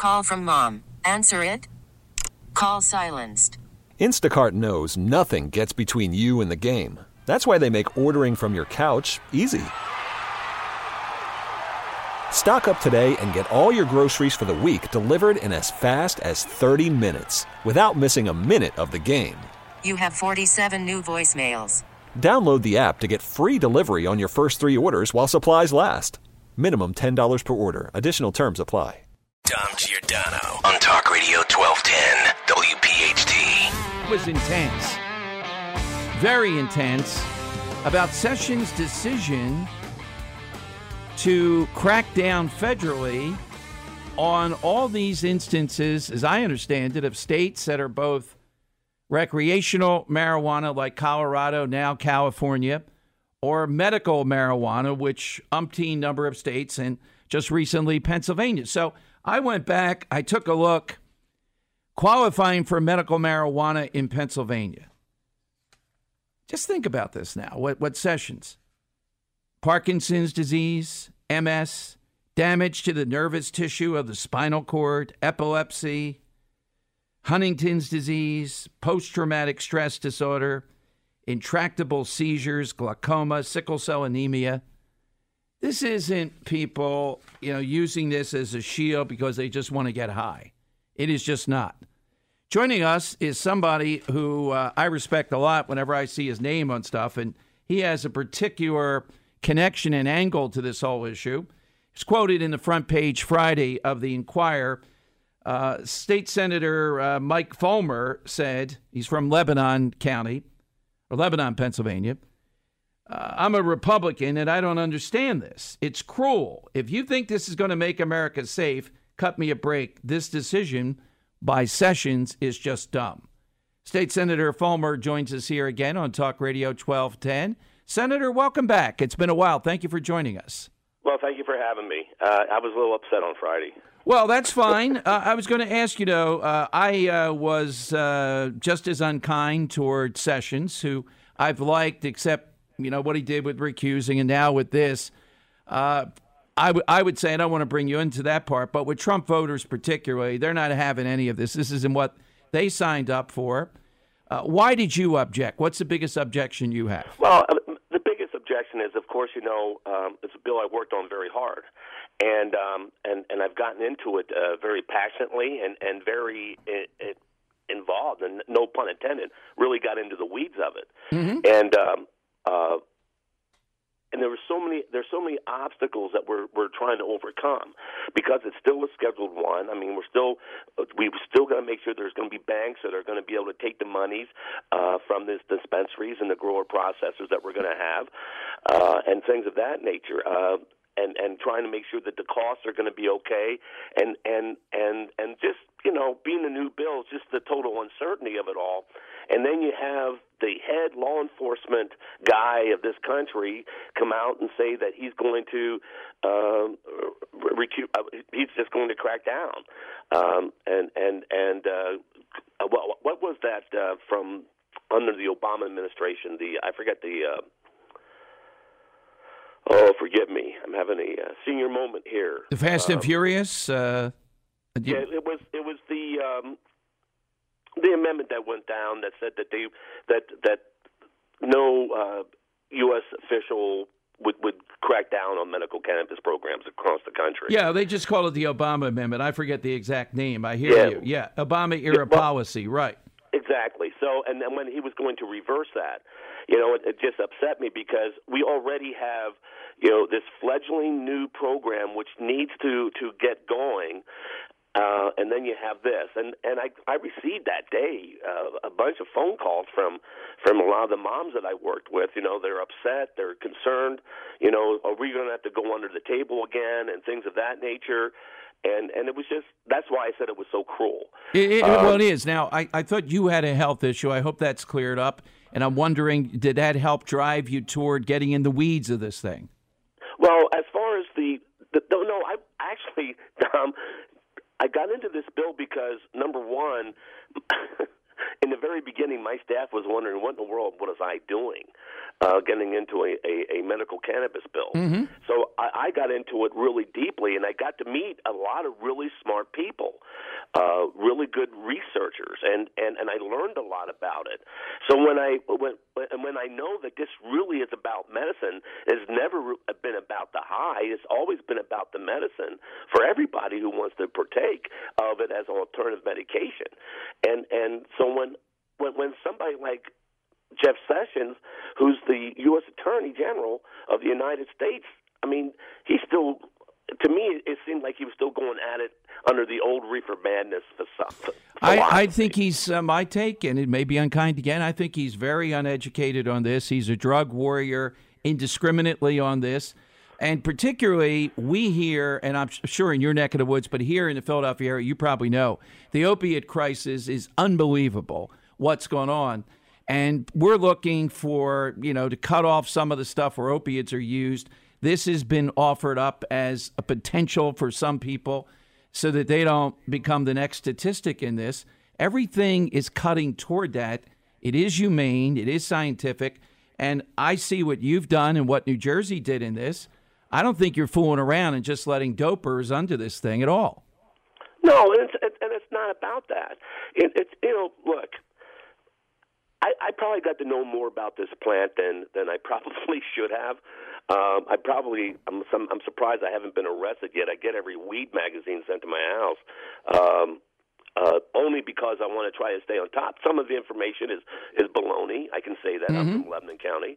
Call from mom. Answer it. Call silenced. Instacart knows nothing gets between you and the game. That's why they make ordering from your couch easy. Stock up today and get all your groceries for the week delivered in as fast as 30 minutes without missing a minute of the game. You have 47 new voicemails. Download the app to get free delivery on your first 3 orders while supplies last. Minimum $10 per order. Additional terms apply. Dom Giordano on Talk Radio 1210 WPHT. It was intense. Very intense about Sessions' decision to crack down federally on all these instances, as I understand it, of states that are both recreational marijuana, like Colorado, now California, or medical marijuana, which umpteen number of states, and just recently Pennsylvania. So I went back, I took a look, qualifying for medical marijuana in Pennsylvania. Just think about this now. What Sessions? Parkinson's disease, MS, damage to the nervous tissue of the spinal cord, epilepsy, Huntington's disease, post-traumatic stress disorder, intractable seizures, glaucoma, sickle cell anemia. This isn't people, using this as a shield because they just want to get high. It is just not. Joining us is somebody who I respect a lot whenever I see his name on stuff, and he has a particular connection and angle to this whole issue. He's quoted in the front page Friday of the Inquirer. State Senator Mike Fulmer said, he's from Lebanon County, or Lebanon, Pennsylvania. I'm a Republican, and I don't understand this. It's cruel. If you think this is going to make America safe, cut me a break. This decision by Sessions is just dumb. State Senator Fulmer joins us here again on Talk Radio 1210. Senator, welcome back. It's been a while. Thank you for joining us. Well, thank you for having me. I was a little upset on Friday. Well, that's fine. I was going to ask you, I was just as unkind toward Sessions, who I've liked, except, what he did with recusing and now with this. I would say, I don't want to bring you into that part, but with Trump voters particularly, they're not having any of this. This isn't what they signed up for. Why did you object? What's the biggest objection you have? Well, the biggest objection is, of course, it's a bill I worked on very hard. And I've gotten into it very passionately and very involved, and no pun intended, really got into the weeds of it. Mm-hmm. And there's so many obstacles that we're trying to overcome because it's still a Scheduled One. I mean, we've still got to make sure there's going to be banks that are going to be able to take the monies from these dispensaries and the grower processors that we're going to have, and things of that nature. And trying to make sure that the costs are going to be okay, and just being a new bill, is just the total uncertainty of it all. And then you have the head law enforcement guy of this country come out and say that he's going to he's just going to crack down. What was that from under the Obama administration? I forget the. Oh, forgive me. I'm having a senior moment here. The Fast and Furious? Yeah, it was the amendment that went down that said that no U.S. official would crack down on medical cannabis programs across the country. Yeah, they just call it the Obama Amendment. I forget the exact name. I hear you. Yeah, Obama-era policy, right. Exactly. So, and then when he was going to reverse that, it just upset me because we already have, this fledgling new program which needs to get going. And then you have this, and I received that day a bunch of phone calls from a lot of the moms that I worked with. They're upset, they're concerned. Are we going to have to go under the table again, and things of that nature. And it was just, that's why I said it was so cruel. Well, it is. Now, I thought you had a health issue. I hope that's cleared up. And I'm wondering, did that help drive you toward getting in the weeds of this thing? Well, as far as I actually, I got into this bill because, number one, in the very beginning, my staff was wondering, what in the world was I doing getting into a medical cannabis bill? Mm-hmm. So I got into it really deeply, and I got to meet a lot of really smart people, really good researchers, and I learned a lot about it. So when I know that this really is about medicine, it's never been about the high. It's always been about the medicine for everybody who wants to partake of it as an alternative medication. And so when somebody like Jeff Sessions, who's the U.S. Attorney General of the United States, I mean, he still, to me, it seemed like he was still going at it under the old reefer madness philosophy. I think he's, my take, and it may be unkind again, I think he's very uneducated on this. He's a drug warrior indiscriminately on this. And particularly, we here, and I'm sure in your neck of the woods, but here in the Philadelphia area, you probably know, the opiate crisis is unbelievable, what's going on. And we're looking for, to cut off some of the stuff where opiates are used. This has been offered up as a potential for some people so that they don't become the next statistic in this. Everything is cutting toward that. It is humane. It is scientific. And I see what you've done and what New Jersey did in this. I don't think you're fooling around and just letting dopers under this thing at all. No, and it's not about that. It's look, I probably got to know more about this plant than I probably should have. I'm surprised I haven't been arrested yet. I get every weed magazine sent to my house. Only because I want to try to stay on top. Some of the information is baloney. I can say that. Mm-hmm. I'm from Lebanon County.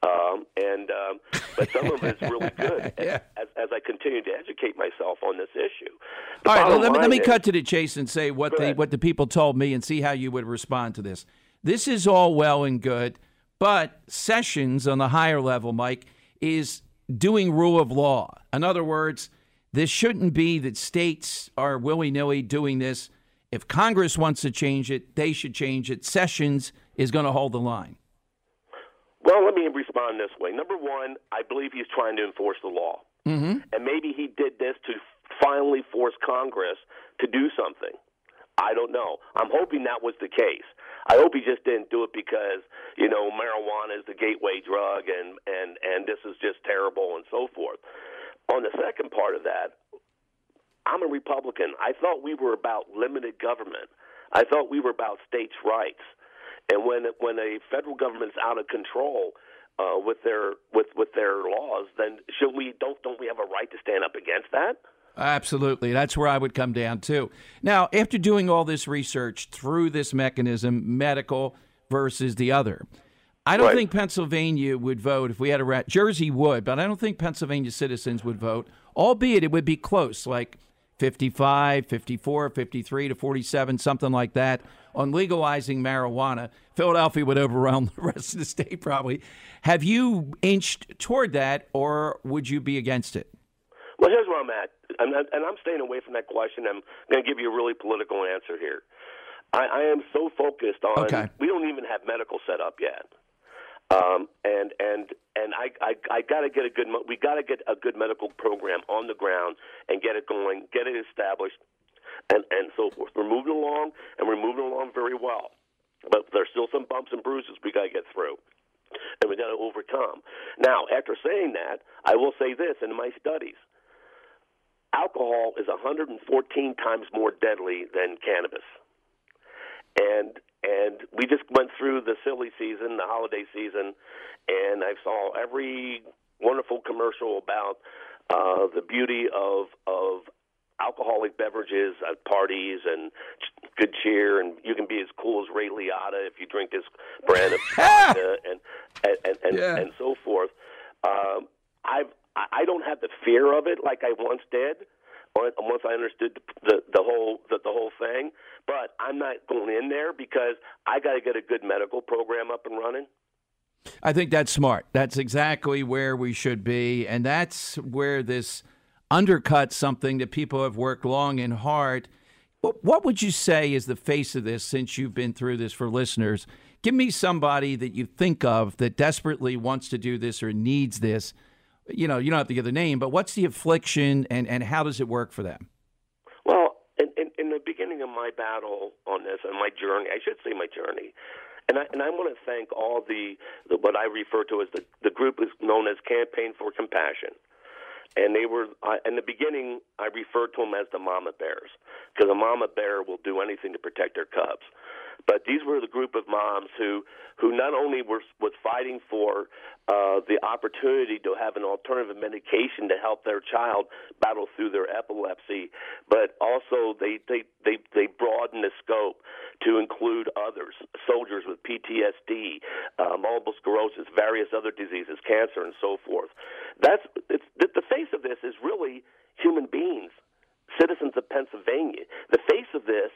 But some of it is really good Yeah. as I continue to educate myself on this issue. All right, well, let me cut to the chase and say what the people told me and see how you would respond to this. This is all well and good, but Sessions on the higher level, Mike, is doing rule of law. In other words, this shouldn't be that states are willy-nilly doing this. If Congress wants to change it, they should change it. Sessions is going to hold the line. Well, let me respond this way. Number one, I believe he's trying to enforce the law. Mm-hmm. And maybe he did this to finally force Congress to do something. I don't know. I'm hoping that was the case. I hope he just didn't do it because, marijuana is the gateway drug and this is just terrible and so forth. On the second part of that, I'm a Republican. I thought we were about limited government. I thought we were about states' rights. And when a federal government's out of control with their laws, then don't we have a right to stand up against that? Absolutely. That's where I would come down to. Now, after doing all this research through this mechanism, medical versus the other, I don't think Pennsylvania would vote if we had a Jersey would, but I don't think Pennsylvania citizens would vote, albeit it would be close, like 55, 54, 53 to 47, something like that, on legalizing marijuana. Philadelphia would overwhelm the rest of the state probably. Have you inched toward that, or would you be against it? Well, here's where I'm at, and I'm staying away from that question. I'm going to give you a really political answer here. I am so focused on we don't even have medical set up yet, and I got to get we got to get a good medical program on the ground and get it going, get it established, and so forth. We're moving along, and we're moving along very well, but there's still some bumps and bruises we got to get through, and we got to overcome. Now, after saying that, I will say this: in my studies, alcohol is 114 times more deadly than cannabis. And we just went through the silly season, the holiday season, and I saw every wonderful commercial about the beauty of alcoholic beverages at parties and good cheer, and you can be as cool as Ray Liotta if you drink this brand of vodka and so forth. I don't have the fear of it like I once did. Once I understood the whole thing, but I'm not going in there because I got to get a good medical program up and running. I think that's smart. That's exactly where we should be, and that's where this undercuts something that people have worked long and hard. What would you say is the face of this since you've been through this for listeners? Give me somebody that you think of that desperately wants to do this or needs this. You don't have to give the name, but what's the affliction and how does it work for them? Well, in the beginning beginning of my battle on this and my journey, I should say my journey, and I want to thank all the what I refer to as the group is known as Campaign for Compassion. And they were, in the beginning, I referred to them as the mama bears, because a mama bear will do anything to protect their cubs. But these were the group of moms who not only was fighting for the opportunity to have an alternative medication to help their child battle through their epilepsy, but also they broadened the scope to include others, soldiers with PTSD, multiple sclerosis, various other diseases, cancer, and so forth. The face of this is really human beings. Citizens of Pennsylvania. The face of this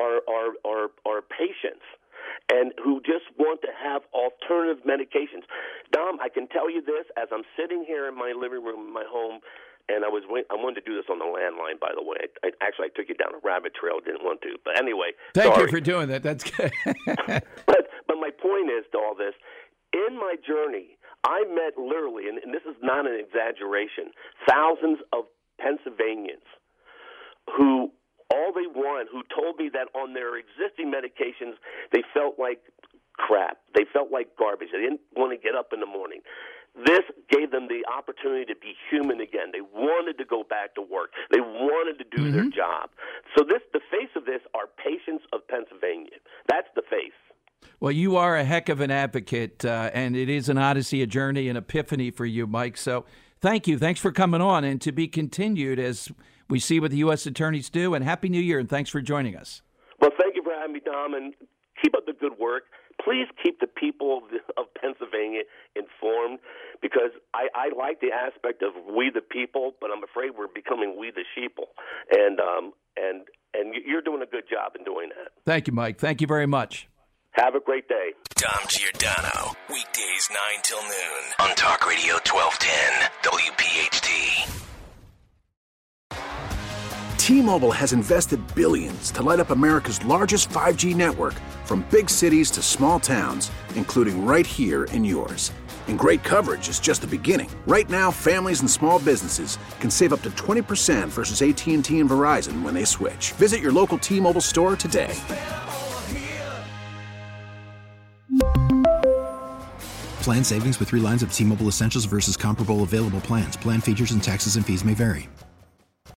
are patients and who just want to have alternative medications. Dom, I can tell you this as I'm sitting here in my living room in my home, and I wanted to do this on the landline, by the way. I took you down a rabbit trail, didn't want to, but anyway. Thank you for doing that. That's good. but my point is to all this, in my journey, I met literally, and this is not an exaggeration, thousands of Pennsylvanians who told me that on their existing medications they felt like crap. They felt like garbage. They didn't want to get up in the morning. This gave them the opportunity to be human again. They wanted to go back to work. They wanted to do their job. So the face of this are patients of Pennsylvania. That's the face. Well, you are a heck of an advocate, and it is an odyssey, a journey, an epiphany for you, Mike. So thank you. Thanks for coming on, and to be continued as we see what the U.S. attorneys do. And Happy New Year, and thanks for joining us. Well, thank you for having me, Dom, and keep up the good work. Please keep the people of Pennsylvania informed, because I like the aspect of we the people, but I'm afraid we're becoming we the sheeple. And you're doing a good job in doing that. Thank you, Mike. Thank you very much. Have a great day. Dom Giordano, weekdays 9 till noon on Talk Radio 1210 WPHT. T-Mobile has invested billions to light up America's largest 5G network, from big cities to small towns, including right here in yours. And great coverage is just the beginning. Right now, families and small businesses can save up to 20% versus AT&T and Verizon when they switch. Visit your local T-Mobile store today. Plan savings with 3 lines of T-Mobile Essentials versus comparable available plans. Plan features and taxes and fees may vary.